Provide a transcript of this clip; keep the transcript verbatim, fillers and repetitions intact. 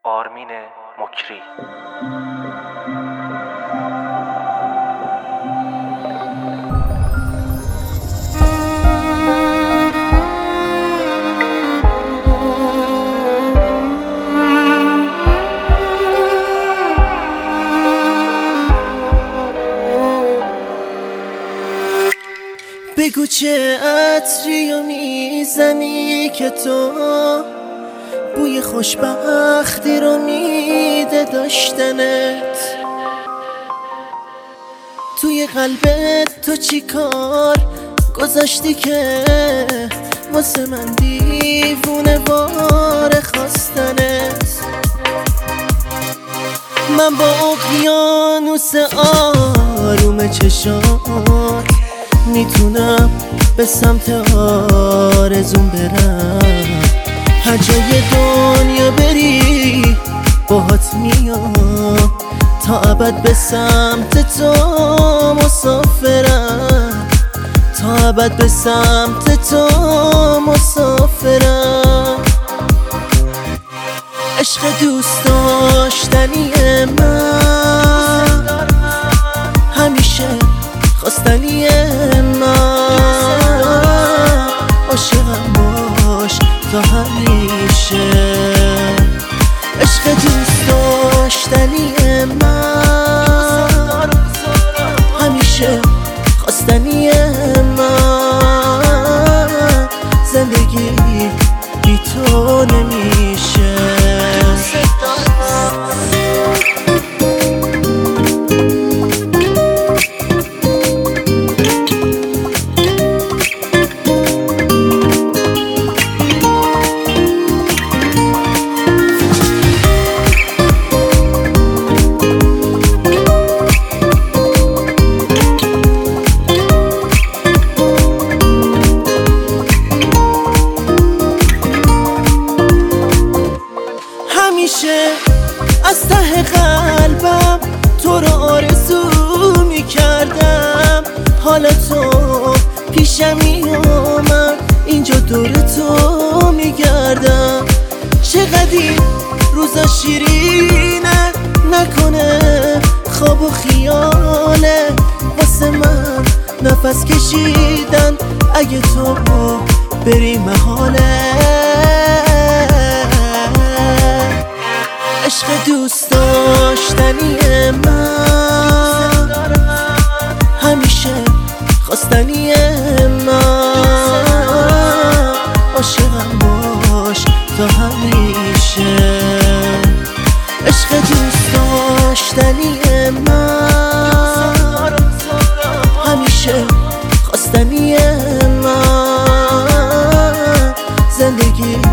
آرمین مکری. بگو چه عطری رو میزنی که تو بوی خوشبختی رو میده داشتنت. توی قلبت تو چی کار گذاشتی که واسه من دیوونه واره خواستنت. من با اقیانوس آروم چشات میتونم به سمت آرزون برم. هر جای دنیا بری باهات میام، تا ابد به سمت تو مسافرم، تا ابد به سمت تو مسافرم. عشق دوست داشتنی من، همیشه خواستنی من، عاشقم باش تا همیشه. عشق دوست داشتنی من، همیشه خواستنی من، زندگی بی تو نمیشه. از ته قلبم تو رو آرزو میکردم، حالا تو پیشم میامم، اینجا دور تو میگردم. چقدر این روزا شیرینه، نکنه خواب و خیاله واسه من نفس کشیدن اگه تو بری محاله. عشق دوست داشتنی من، همیشه خواستنی من، عاشقم باش تا همیشه. عشق دوست داشتنی من، همیشه خواستنی من، زندگی